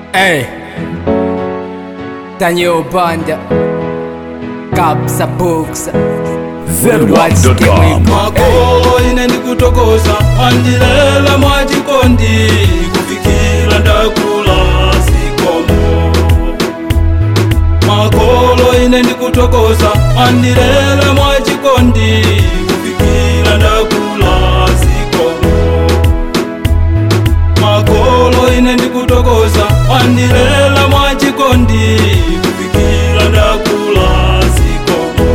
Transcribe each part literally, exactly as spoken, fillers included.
Hey, Daniel Banda, Kapsa Books, zedwap dot com. Makolo inendi kutokoza andilela mwajikondi kufikira ndakula sikomo. Makolo inendi kutokoza andilela mwajikondi kufikira ndakula sikomo. Makolo inendi kutokoza andilela mwajikondi kufikira ndakula sikomo.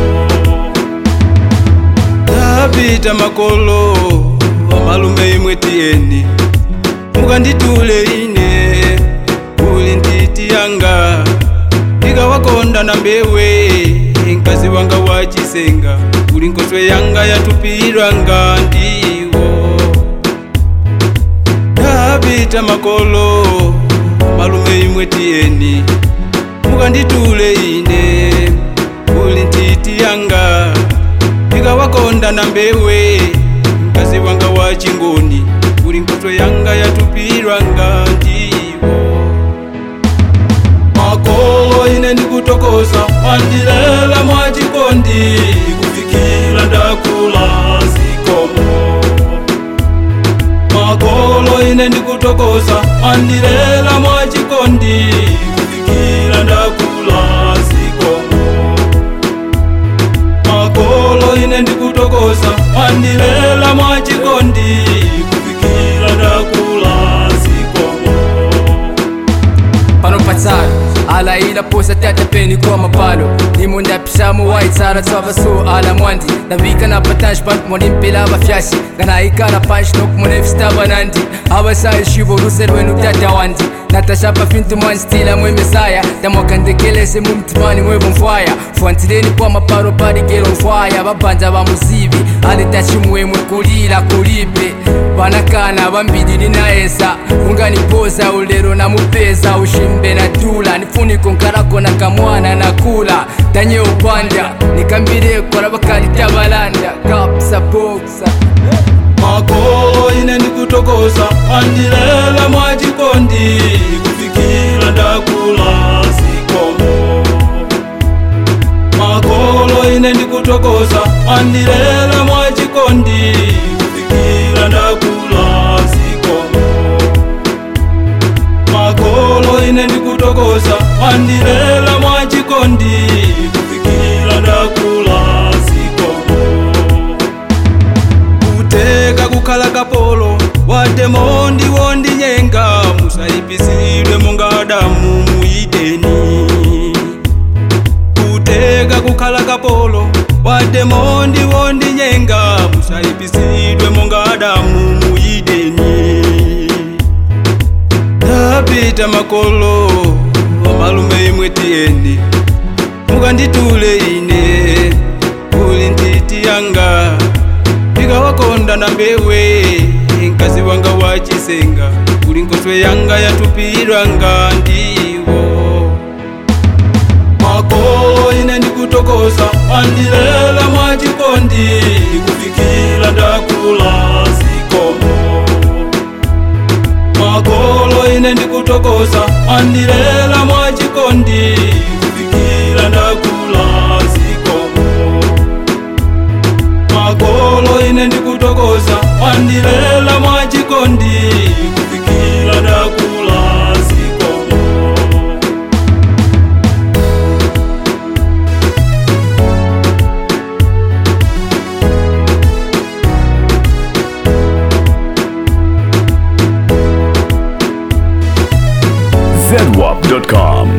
Tapita makolo malume imwe tieni mukanditule ine uli ntiti yanga ndikawakonda na mbewe nkazi wanga wachisenga uli nkoswe yanga yatupirwa nga ndiwo. Tapita makolo malume imwe tieni mukanditule ine uli ntiti yanga ndikawakonda na mbewe nkazi wanga wa chingoni uli nkoto yanga yatupirwa nga ndiwo. Makolo ine ndikutokoza andilela mwachikondi kufikira ndakula sikomo. Makolo ine ndikutokoza andilela mwachikondi kufikira ndakula sikomo. Makolo ine ndikutokoza andilela mwachikondi kufikira ndakula sikomo. Pano patsaro ala ila posa tata peni kwa mapalo nimo ndapishamu waitsara tsava so ala mwandi ndavika na patanji pantu mwani mpela vafyashi gana ikara panshi noku mwene vistava nandi avasai shivo ruserwenu tata wandi natashapa fintu mwani stila mwe mesaya tamwakandekelese mumtimani mwevo mfwaya fwantileni kwa maparo padigelo mfwaya babanja ba muzivi alitachi mwemwe kulila kulipe vanakana vambidi ninaesa unganipoza ulero na mupeza ushimbe na tula nifuniko nkarako na kamwana na kula danye upanda nikambireko rabakali tabalanda kapsa boksa. Makolo ine ndikutokoza andilela mwachikondi kufikira ndakula sikomo. Makolo ine ndikutokoza andilela mwachikondi kufikira ndakula sikomo. Makolo ine ndikutokoza andilela mwachikondi kufikira ndakula sikomo. Kuteka kukhala kapolo watemo ndiwo ndinyenga musaipisidwe monga Adamu muideni. Kuteka kukhala kapolo watemo ndiwo ndinyenga musaipisidwe monga Adamu muideni. Tapita makolo malume imwe tieni mukanditule ine uli ntiti yanga ndikawakonda na mbewe nkazi wanga wachisenga uli nkoswe yanga yatupirwa nga ndiwo. Makolo ine ndikutokoza andilela mwachikondi kufikira ndakula sikomo. Makolo ine ndikutokoza andilela mwachikondi kufikira ndakula sikomo. Makolo ine ndikutokoza andilela mwachikondi kufikira ndakula sikomo. zedwap dot com.